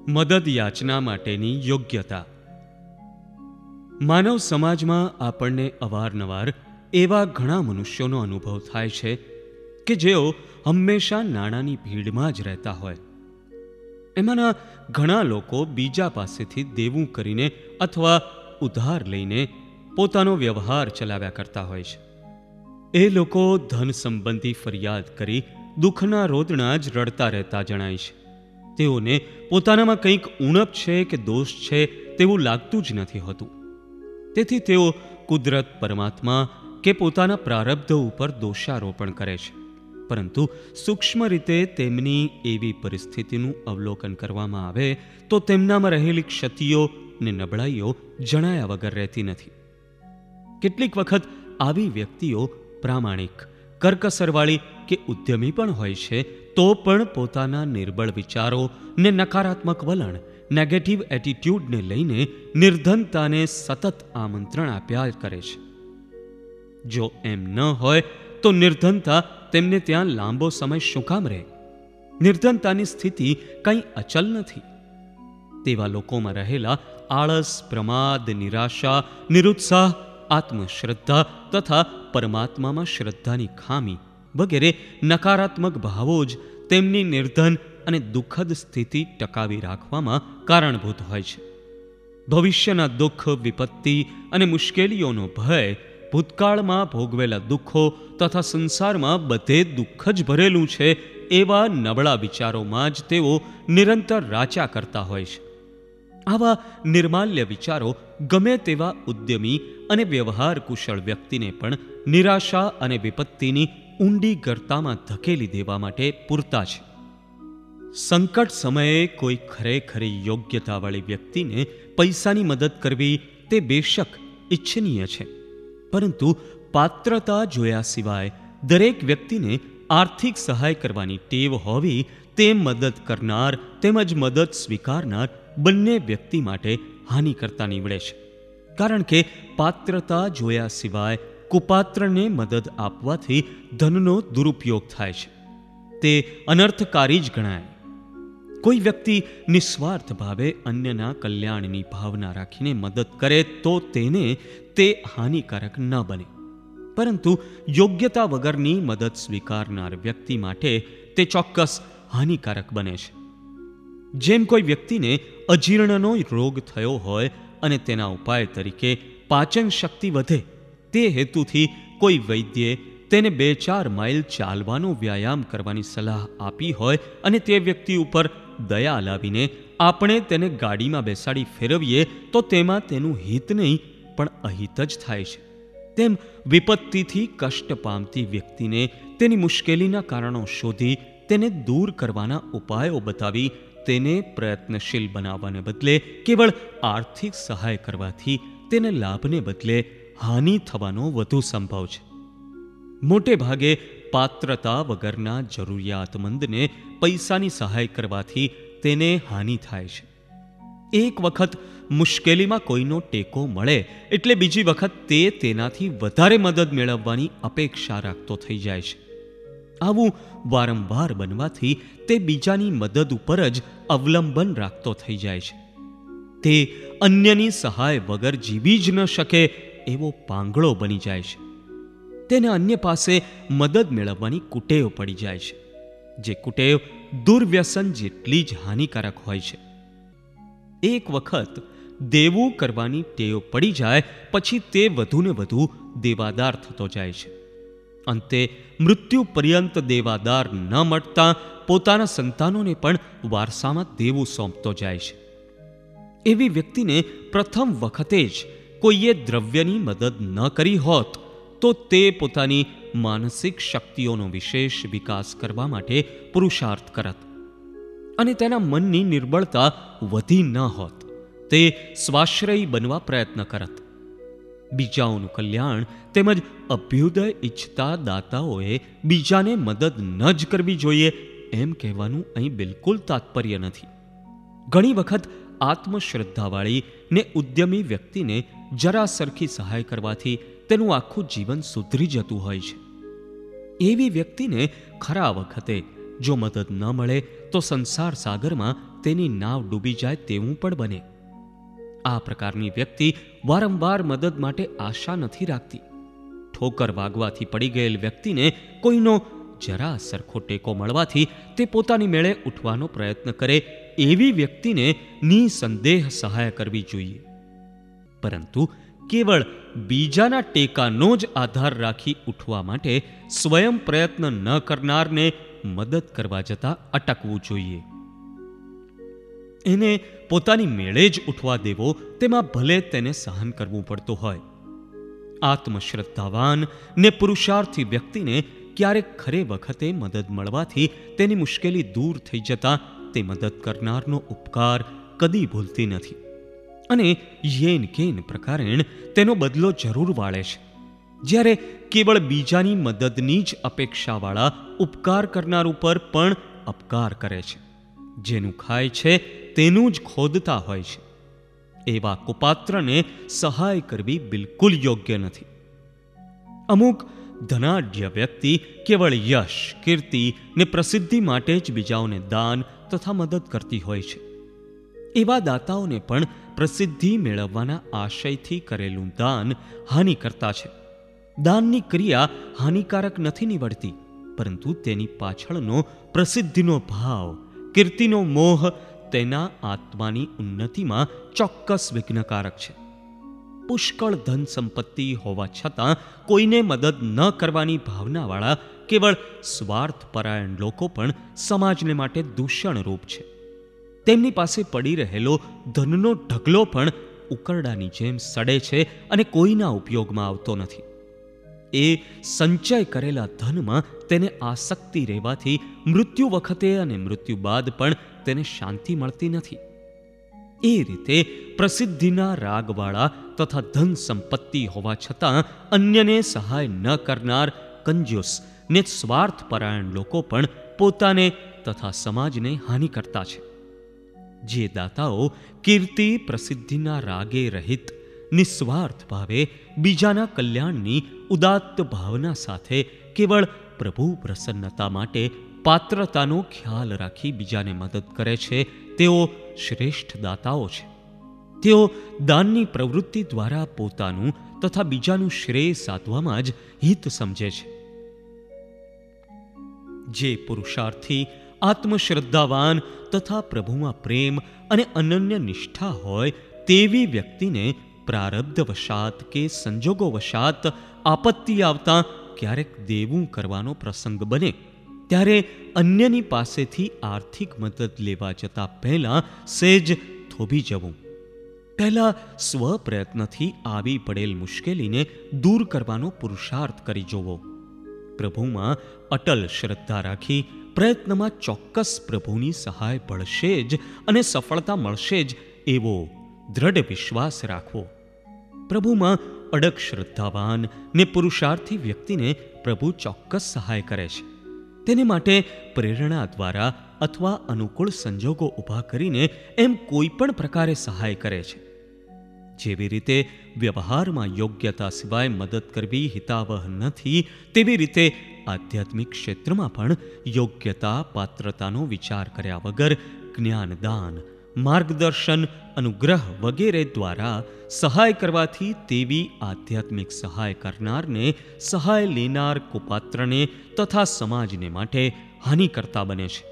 મદદ યાચના માટેની યોગ્યતા. માનવ સમાજમાં આપણને અવારનવાર એવા ઘણા મનુષ્યોનો અનુભવ થાય છે કે જેઓ હંમેશા નાણાંની ભીડમાં જ રહેતા હોય. એમાંના ઘણા લોકો બીજા પાસેથી દેવું કરીને અથવા ઉધાર લઈને પોતાનો વ્યવહાર ચલાવ્યા કરતા હોય છે. એ લોકો ધન સંબંધી ફરિયાદ કરી દુઃખના રોદણા જ રડતા રહેતા જણાય છે. તેઓને પોતાનામાં કંઈક ઉણપ છે કે દોષ છે તેવું લાગતું જ નથી હોતું. તેથી તેઓ કુદરત, પરમાત્મા કે પોતાના પ્રારબ્ધ ઉપર દોષારોપણ કરે છે. પરંતુ સૂક્ષ્મ રીતે તેમની એવી પરિસ્થિતિનું અવલોકન કરવામાં આવે તો તેમનામાં રહેલી ક્ષતિઓ ને નબળાઈઓ જણાયા વગર રહેતી નથી. કેટલીક વખત આવી વ્યક્તિઓ પ્રામાણિક, કરકસરવાળી કે ઉદ્યમી પણ હોય છે, તો પણ પોતાના નિર્બળ વિચારો ને નકારાત્મક વલણ, નેગેટિવ એટીટ્યૂડને લઈને નિર્ધનતાને સતત આમંત્રણ આપ્યા કરે છે. જો એમ ન હોય તો નિર્ધનતા તેમને ત્યાં લાંબો સમય શું કામ રહે? નિર્ધનતાની સ્થિતિ કંઈ અચલ નથી. તેવા લોકોમાં રહેલા આળસ, પ્રમાદ, નિરાશા, નિરુત્સાહ, આત્મશ્રદ્ધા તથા પરમાત્મામાં શ્રદ્ધાની ખામી વગેરે નકારાત્મક ભાવો જ તેમની નિર્ધન અને દુઃખદ સ્થિતિ ટકાવી રાખવામાં કારણભૂત હોય છે. ભવિષ્યના દુઃખ, વિપત્તિ અને મુશ્કેલીઓનો ભય, ભૂતકાળમાં ભોગવેલા દુઃખો તથા સંસારમાં બધે દુઃખ જ ભરેલું છે એવા નબળા વિચારોમાં જ તેઓ નિરંતર રાચા કરતા હોય છે. આવા નિર્માલ્ય વિચારો ગમે તેવા ઉદ્યમી અને વ્યવહાર કુશળ વ્યક્તિને પણ નિરાશા અને વિપત્તિની ઊંડી ગર્તામાં ધકેલી દેવા માટે પૂરતા છે. સંકટ સમયે કોઈ ખરેખરી યોગ્યતાવાળી વ્યક્તિને પૈસાની મદદ કરવી તે બેશક ઇચ્છનીય છે, પરંતુ પાત્રતા જોયા સિવાય દરેક વ્યક્તિને આર્થિક સહાય કરવાની ટેવ હોવી તે મદદ કરનાર તેમજ મદદ સ્વીકારનાર બંને વ્યક્તિ માટે હાનિકર્તા નીવડે છે. કારણ કે પાત્રતા જોયા સિવાય કુપાત્રને મદદ આપવાથી ધનનો દુરુપયોગ થાય છે. તે અનર્થકારી જ ગણાય. કોઈ વ્યક્તિ નિસ્વાર્થ ભાવે અન્યના કલ્યાણની ભાવના રાખીને મદદ કરે તો તેને તે હાનિકારક ન બને, પરંતુ યોગ્યતા વગરની મદદ સ્વીકારનાર વ્યક્તિ માટે તે ચોક્કસ હાનિકારક બને છે. જેમ કોઈ વ્યક્તિને અજીર્ણનો રોગ થયો હોય અને તેના ઉપાય તરીકે પાચન શક્તિ વધે તે હેતુથી કોઈ વૈદ્યે તેને 2-4 માઇલ ચાલવાનો વ્યાયામ કરવાની સલાહ આપી હોય અને તે વ્યક્તિ ઉપર દયા લાવીને આપણે તેને ગાડીમાં બેસાડી ફેરવીએ તો તેમાં તેનું હિત નહીં પણ અહિત જ થાય છે. તેમ વિપત્તિથી કષ્ટ પામતી વ્યક્તિને તેની મુશ્કેલીના કારણો શોધી તેને દૂર કરવાના ઉપાયો બતાવી તેને પ્રયત્નશીલ બનાવવાને બદલે કેવળ આર્થિક સહાય કરવાથી તેને લાભને બદલે હાનિ થવાનો વધુ સંભવ છે. મોટે ભાગે પાત્રતા વગરના જરૂરિયાતમંદને પૈસાની સહાય કરવાથી તેને હાનિ થાય છે. એક વખત મુશ્કેલીમાં કોઈનો ટેકો મળે એટલે બીજી વખત તે તેનાથી વધારે મદદ મેળવવાની અપેક્ષા રાખતો થઈ જાય છે. આવું વારંવાર બનવાથી તે બીજાની મદદ ઉપર જ અવલંબન રાખતો થઈ જાય છે. તે અન્યની સહાય વગર જીવી જ ન શકે એવો પાંગળો બની જાય છે. તેને અન્ય પાસે મદદ મેળવવાની કુટેવ પડી જાય છે, જે કુટેવ દુર્વ્યસન જેટલી જ હાનિકારક હોય છે. એક વખત દેવું કરવાની ટેવ પડી જાય પછી તે વધુને વધુ દેવાદાર થતો જાય છે. અંતે મૃત્યુ પર્યંત દેવાદાર ન મળતા પોતાના સંતાનોને પણ વારસામાં દેવું સોંપતો જાય છે. એવી વ્યક્તિને પ્રથમ વખતે જ કોઈએ દ્રવ્યની મદદ ન કરી હોત તો તે પોતાની માનસિક શક્તિઓનો વિશેષ વિકાસ કરવા માટે પુરુષાર્થ કરત અને તેના મનની નિર્બળતા વધી ન હોત. તે સ્વાશ્રયી બનવા પ્રયત્ન કરત. બીજાઓનું કલ્યાણ તેમજ અભ્યુદય ઈચ્છતા દાતાઓએ બીજાને મદદ ન જ કરવી જોઈએ એમ કહેવાનું અહીં બિલકુલ તાત્પર્ય નથી. ઘણી વખત આત્મશ્રદ્ધાવાળી ને ઉદ્યમી વ્યક્તિને જરા સરખી સહાય કરવાથી તેનું આખું જીવન સુધરી જતું હોય છે. એવી વ્યક્તિને ખરા વખતે જો મદદ ન મળે તો સંસાર સાગરમાં તેની નાવ ડૂબી જાય તેવું પણ બને. આ પ્રકારની વ્યક્તિ વારંવાર મદદ માટે આશા નથી રાખતી. ઠોકર વાગવાથી પડી ગયેલ વ્યક્તિને કોઈનો જરા સરખો ટેકો મળવાથી તે પોતાની મેળે ઉઠવાનો પ્રયત્ન કરે એવી વ્યક્તિને નિસંદેહ સહાય કરવી જોઈએ. પરંતુ કેવળ બીજાના ટેકાનો જ આધાર રાખી ઉઠવા માટે સ્વયં પ્રયત્ન ન કરનારને મદદ કરવા જતાં અટકવું જોઈએ. એને પોતાની મેળે જ ઉઠવા દેવો, તેમાં ભલે તેને સહન કરવું પડતું હોય. આત્મશ્રદ્ધાવાન ને પુરુષાર્થી વ્યક્તિને ક્યારેક ખરે વખતે મદદ મળવાથી તેની મુશ્કેલી દૂર થઈ જતા તે મદદ કરનારનો ઉપકાર કદી ભૂલતી નથી અને યેન કેન પ્રકારેણ તેનો બદલો જરૂર વાળે છે. જ્યારે કેવળ બીજાની મદદની જ અપેક્ષાવાળા ઉપકાર કરનાર ઉપર પણ અપકાર કરે છે. જેનું ખાય છે તેનું જ ખોદતા હોય છે. એવા કુપાત્રને સહાય કરવી બિલકુલ યોગ્ય નથી. અમુક ધનાઢ્ય વ્યક્તિ કેવળ યશ, કીર્તિ ને પ્રસિદ્ધિ માટે જ બીજાઓને દાન તથા મદદ કરતી હોય છે. એવા દાતાઓને પણ પ્રસિદ્ધિ મેળવવાના આશયથી કરેલું દાન હાનિ કરતા છે. દાનની ક્રિયા હાનિકારક નથી નીવડતી, પરંતુ તેની પાછળનો પ્રસિદ્ધિનો ભાવ, કીર્તિનો મોહ તેના આત્માની ઉન્નતિમાં ચોક્કસ વિઘ્નકારક છે. પુષ્કળ ધન સંપત્તિ હોવા છતાં કોઈને મદદ ન કરવાની ભાવનાવાળા કેવળ સ્વાર્થપરાયણ લોકો પણ સમાજને માટે દૂષણરૂપ છે. તેમની પાસે પડી રહેલો ધનનો ઢગલો પણ ઉકરડાની જેમ સડે છે અને કોઈના ઉપયોગમાં આવતો નથી. એ સંચય કરેલા ધનમાં તેને આસક્તિ રહેવાથી મૃત્યુ વખતે અને મૃત્યુ બાદ પણ તેને શાંતિ મળતી નથી. એ રીતે પ્રસિદ્ધિના રાગવાળા તથા ધન સંપત્તિ હોવા છતાં અન્યને સહાય ન કરનાર કંજૂસ ને સ્વાર્થપરાયણ લોકો પણ પોતાને તથા સમાજને હાનિ કરતા છે. જે દાતાઓ કીર્તિ પ્રસિદ્ધિના રાગે રહિત નિસ્વાર્થ ભાવે બીજાના કલ્યાણની ઉદાત્ત ભાવના સાથે કેવળ પ્રભુ પ્રસન્નતા માટે પાત્રતાનો ખ્યાલ રાખી બીજાને મદદ કરે છે, તેઓ શ્રેષ્ઠ દાતાઓ છે. તેઓ દાનની પ્રવૃત્તિ દ્વારા પોતાનું તથા બીજાનું શ્રેય સાધવામાં જ હિત સમજે છે. જે પુરુષાર્થી આત્મશ્રદ્ધાવાન તથા પ્રભુમાં પ્રેમ અને અનન્ય નિષ્ઠા હોય તેવી વ્યક્તિને પ્રારબ્ધવશાત કે સંજોગોવશાત આપત્તિ આવતા ક્યારેક દેવું કરવાનો પ્રસંગ બને ત્યારે અન્યની પાસેથી આર્થિક મદદ લેવા જતા પહેલા સેજ થોભી જવું. પહેલા સ્વપ્રયત્નથી આવી પડેલ મુશ્કેલીને દૂર કરવાનો પુરુષાર્થ કરી જોવો. પ્રભુમાં અટલ શ્રદ્ધા રાખી પ્રયત્નમાં ચોક્કસ પ્રભુની સહાય મળશે જ અને સફળતા મળશે જ એવો દ્રઢ વિશ્વાસ રાખવો. પ્રભુમાં અડગ શ્રદ્ધાવાન ને પુરુષાર્થી વ્યક્તિને પ્રભુ ચોક્કસ સહાય કરે છે. તેને માટે પ્રેરણા દ્વારા અથવા અનુકૂળ સંજોગો ઊભા કરીને એમ કોઈ પણ પ્રકારે સહાય કરે છે. જેવી રીતે વ્યવહારમાં યોગ્યતા સિવાય મદદ કરવી હિતાવહ નથી, તેવી રીતે આધ્યાત્મિક ક્ષેત્રમાં પણ યોગ્યતા પાત્રતાનો વિચાર કર્યા વગર જ્ઞાનદાન, માર્ગદર્શન, અનુગ્રહ વગેરે દ્વારા સહાય કરવાથી તેવી આધ્યાત્મિક સહાય કરનારને સહાય લેનાર કુપાત્રને તથા સમાજને માટે હાનિ કરતા બને છે.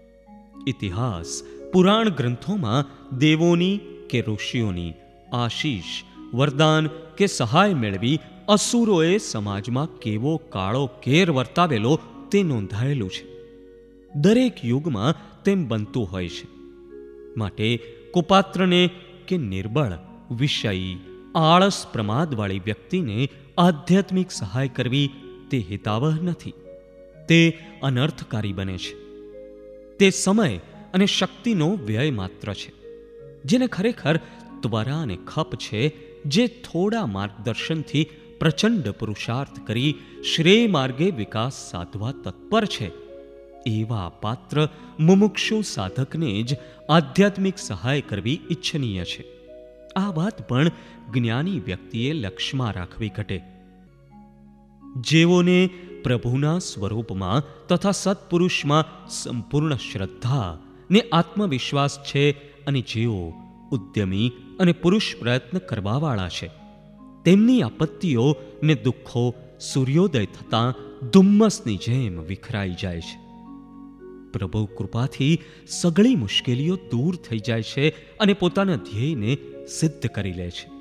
ઇતિહાસ, પુરાણ ગ્રંથોમાં દેવોની કે ઋષિઓની આશીષ, વરદાન કે સહાય મેળવી અસુરોએ સમાજમાં કેવો કાળો કેર વર્તાવેલો તે નોંધાયેલું છે. દરેક યુગમાં તેમ બનતું હોય છે. માટે કુપાત્રને કે નિર્બળ, વિષયી, આળસ પ્રમાદવાળી વ્યક્તિને આધ્યાત્મિક સહાય કરવી તે હિતાવહ નથી. તે અનર્થકારી બને છે. તે સમય અને શક્તિનો વ્યય માત્ર છે. જેને ખરેખર ત્વરા અને ખપ છે, જે થોડા માર્ગદર્શનથી પ્રચંડ પુરુષાર્થ કરી શ્રેય માર્ગે વિકાસ સાધવા તત્પર છે, એવા પાત્ર મુમુક્ષુ સાધકને જ આધ્યાત્મિક સહાય કરવી ઈચ્છનીય છે. આ વાત પણ જ્ઞાની વ્યક્તિએ લક્ષ્યમાં રાખવી ઘટે. જેઓને પ્રભુના સ્વરૂપમાં તથા સત્પુરુષમાં સંપૂર્ણ શ્રદ્ધા ને આત્મવિશ્વાસ છે અને જેઓ ઉદ્યમી અને પુરુષ પ્રયત્ન કરવાવાળા છે, તેમની આપત્તિઓ ને દુઃખો સૂર્યોદય થતાં ધુમ્મસની જેમ વિખરાઈ જાય છે. પ્રભુ કૃપાથી સઘળી મુશ્કેલીઓ દૂર થઈ જાય છે અને પોતાના ધ્યેયને સિદ્ધ કરી લે છે.